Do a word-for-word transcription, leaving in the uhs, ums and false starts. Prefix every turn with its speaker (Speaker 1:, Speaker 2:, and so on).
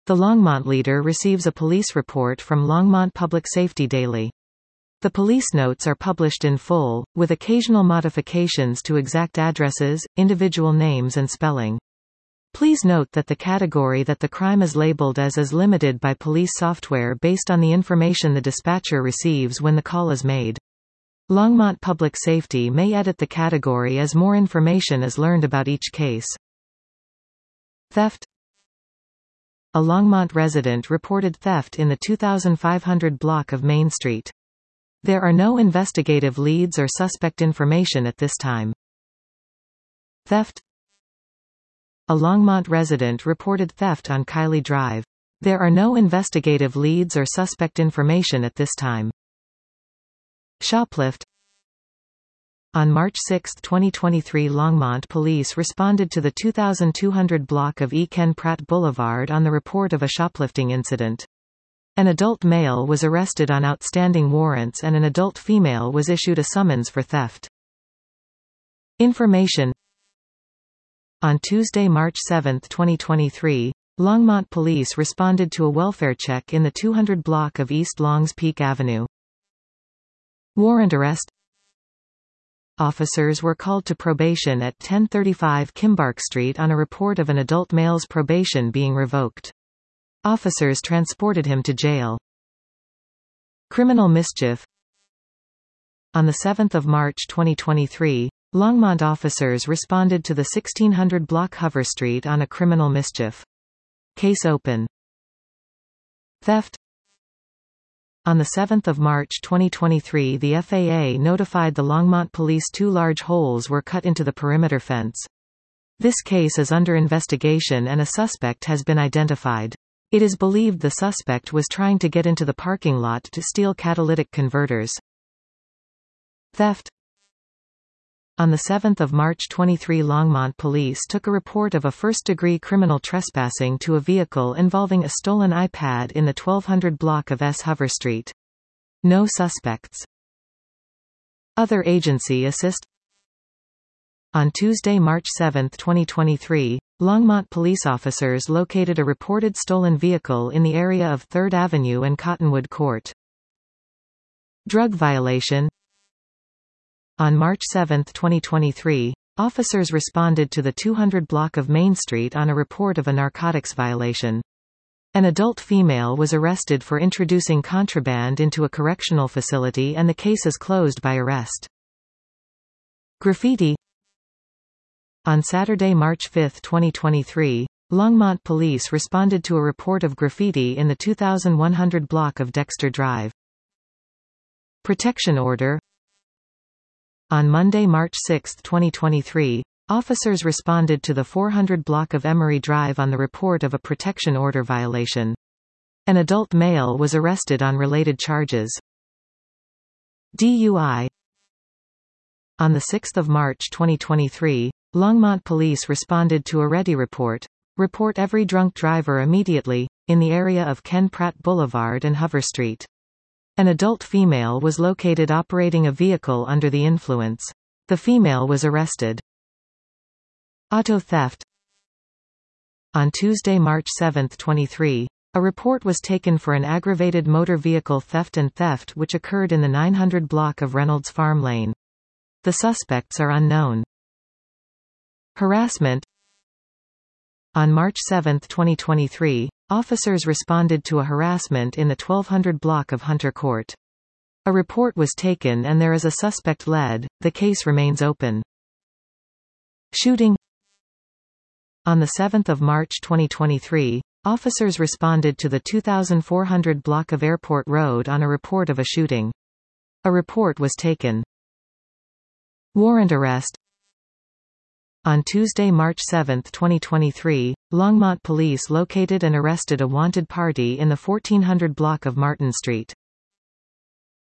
Speaker 1: The Longmont leader receives a police report from Longmont Public Safety Daily. The police notes are published in full, with occasional modifications to exact addresses, individual names and spelling. Please note that the category that the crime is labeled as is limited by police software based on the information the dispatcher receives when the call is made. Longmont Public Safety may edit the category as more information is learned about each case. Theft. A Longmont resident reported theft in the two thousand five hundred block of Main Street. There are no investigative leads or suspect information at this time. Theft. A Longmont resident reported theft on Kiley Drive. There are no investigative leads or suspect information at this time. Shoplift. On March sixth twenty twenty-three, Longmont police responded to the two thousand two hundred block of E. Ken Pratt Boulevard on the report of a shoplifting incident. An adult male was arrested on outstanding warrants and an adult female was issued a summons for theft. Information. On Tuesday, March seventh twenty twenty-three, Longmont police responded to a welfare check in the two hundred block of East Longs Peak Avenue. Warrant arrest. Officers were called to probation at ten thirty-five Kimbark Street on a report of an adult male's probation being revoked. Officers transported him to jail. Criminal mischief. On the seventh of March twenty twenty-three, Longmont officers responded to the sixteen hundred block Hover Street on a criminal mischief. Case open. Theft. On the seventh of March twenty twenty-three, the F A A notified the Longmont police two large holes were cut into the perimeter fence. This case is under investigation and a suspect has been identified. It is believed the suspect was trying to get into the parking lot to steal catalytic converters. Theft. On the seventh of March twenty-three, Longmont police took a report of a first-degree criminal trespassing to a vehicle involving a stolen iPad in the twelve hundred block of S. Hover Street. No suspects. Other agency assist. On Tuesday, March seventh twenty twenty-three, Longmont police officers located a reported stolen vehicle in the area of third Avenue and Cottonwood Court. Drug violation. On March seventh twenty twenty-three, officers responded to the two hundred block of Main Street on a report of a narcotics violation. An adult female was arrested for introducing contraband into a correctional facility and the case is closed by arrest. Graffiti. On Saturday, March fifth twenty twenty-three, Longmont police responded to a report of graffiti in the two thousand one hundred block of Dexter Drive. Protection order. On Monday, March sixth twenty twenty-three, officers responded to the four hundred block of Emery Drive on the report of a protection order violation. An adult male was arrested on related charges. D U I. On the sixth of March twenty twenty-three, Longmont police responded to a ready report, report every drunk driver immediately, in the area of Ken Pratt Boulevard and Hover Street. An adult female was located operating a vehicle under the influence. The female was arrested. Auto theft. On Tuesday, March seventh twenty-three, a report was taken for an aggravated motor vehicle theft and theft which occurred in the nine hundred block of Reynolds Farm Lane. The suspects are unknown. Harassment. On March seventh twenty twenty-three, officers responded to a harassment in the twelve hundred block of Hunter Court. A report was taken and there is a suspect led. The case remains open. Shooting. On the seventh of March twenty twenty-three, officers responded to the two thousand four hundred block of Airport Road on a report of a shooting. A report was taken. Warrant arrest. On Tuesday, March seventh twenty twenty-three, Longmont police located and arrested a wanted party in the fourteen hundred block of Martin Street.